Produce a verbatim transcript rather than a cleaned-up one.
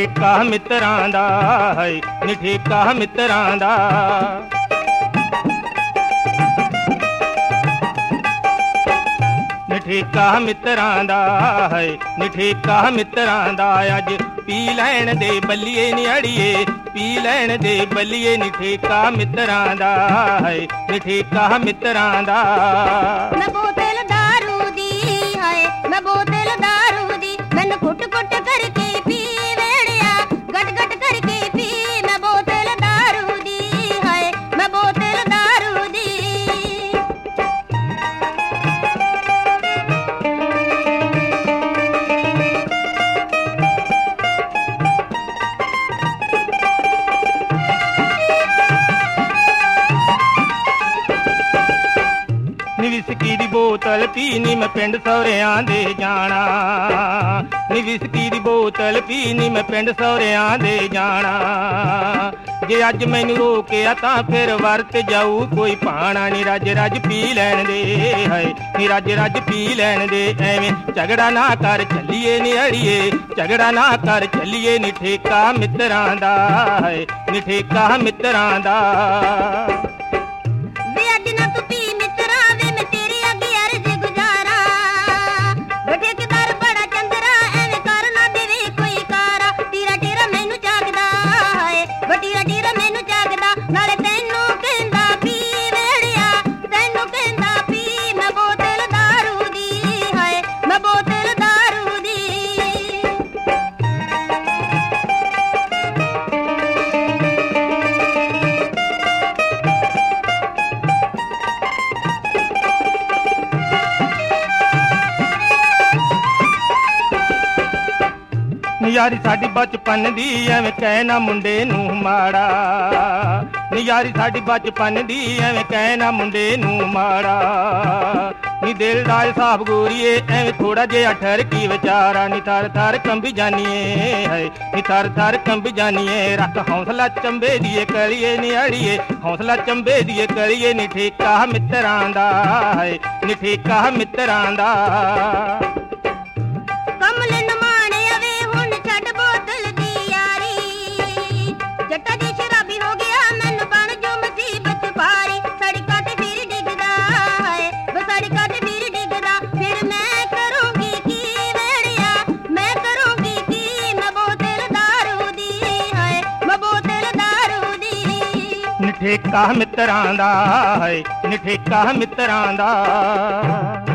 ਨਿਠੇਕਾ ਮਿੱਤਰਾਂ ਦਾ ਹੈ ਨਿਠੇਕਾ ਮਿੱਤਰਾਂ ਦਾ। ਨਿਠੇਕਾ ਮਿੱਤਰਾਂ ਦਾ ਹੈ ਨਿਠੇਕਾ ਮਿੱਤਰਾਂ ਦਾ। ਅੱਜ ਪੀ ਲੈਣ ਦੇ ਬੱਲੀਏ ਨੀ ਅੜੀਏ ਪੀ ਲੈਣ ਦੇ ਬੱਲੀਏ ਨਿਠੇਕਾ ਮਿੱਤਰਾਂ ਦਾ ਹੈ ਨਿਠੇਕਾ ਮਿੱਤਰਾਂ ਦਾ। ਮੈਂ ਬੋਤਲ ਦਾਰੂ ਦੀ ਹਾਏ ਮੈਂ ਬੋਤਲ ਦਾਰੂ ਦੀ ਮੈਨੂੰ ਘੁੱਟ ਘੁੱਟ ਕਰਕੇ ਪੀ ਵੇੜਿਆ ਗਟ ਗਟ ਕਰਕੇ ਪੀ ਮੈਂ ਬੋਤਲ ਦਾਰੂ ਦੀ ਹਾਏ ਮੈਂ ਬੋਤਲ ਦਾਰੂ ਦੀ। ਨੀ ਵਿਸਕੀ ਦੀ ਬੋਤਲ ਪੀਣੀ ਮੈਂ ਪਿੰਡ ਸਹੁਰਿਆਂ ਦੇ ਜਾਣਾ ਨੀ ਵਿਸਕੀ ਦੀ ਬੋਤਲ ਪੀਣੀ ਮੈਂ ਪਿੰਡ ਸਹੁਰਿਆਂ ਦੇ ਜਾਣਾ। ਜੇ ਅੱਜ ਮੈਨੂੰ ਰੋਕਿਆ ਤਾਂ ਫਿਰ ਵਰਤ ਜਾਊ ਕੋਈ ਭਾਣਾ। ਨੀ ਰੱਜ ਰੱਜ ਪੀ ਲੈਣ ਦੇ ਹਾਏ ਨੀ ਰੱਜ ਰੱਜ ਪੀ ਲੈਣ ਦੇ ਐਵੇਂ ਝਗੜਾ ਨਾ ਕਰ ਚੱਲੀਏ ਨੀ ਅੜੀਏ ਝਗੜਾ ਨਾ ਕਰ ਚੱਲੀਏ ਨਿਠੇਕਾ ਮਿੱਤਰਾਂ ਦਾ ਹਾਏ ਨਿਠੇਕਾ ਮਿੱਤਰਾਂ ਦਾ। ਯਾਰੀ ਸਾਡੀ ਬਚਪਨ ਦੀ ਐਵੇਂ ਕਹਿ ਨਾ ਮੁੰਡੇ ਨੂੰ ਮਾੜਾ ਨੀ ਯਾਰੀ ਸਾਡੀ ਬਚਪਨ ਦੀ ਐਵੇਂ ਕਹਿ ਨਾ ਮੁੰਡੇ ਨੂੰ ਮਾੜਾ। ਨੀ ਦਿਲ ਦਾ ਹਿਸਾਬ ਗੋਰੀਏ ਐਵੇਂ ਥੋੜਾ ਜਿਹਾ ਠਰਕੀ ਵਿਚਾਰਾ। ਨੀ ਥਰ ਥਰ ਕੰਬੀ ਜਾਨੀਏ ਹੈ ਨੀ ਥਰ ਥਰ ਕੰਬੀ ਜਾਨੀਏ ਰੱਖ ਹੌਸਲਾ ਚੰਬੇ ਦੀਏ ਕਲੀਏ ਨੀ ਅੜੀਏ ਹੌਸਲਾ ਚੰਬੇ ਦੀਏ ਕਲੀਏ ਨਿਠੇਕਾ ਮਿੱਤਰਾਂ ਦਾ ਹੈ ਨਿਠੇਕਾ ਮਿੱਤਰਾਂ ਦਾ। ਨਿਠੇਕਾ ਮਿੱਤਰਾਂ ਦਾ ਹੈ ਨਿਠੇਕਾ ਮਿੱਤਰਾਂ ਦਾ।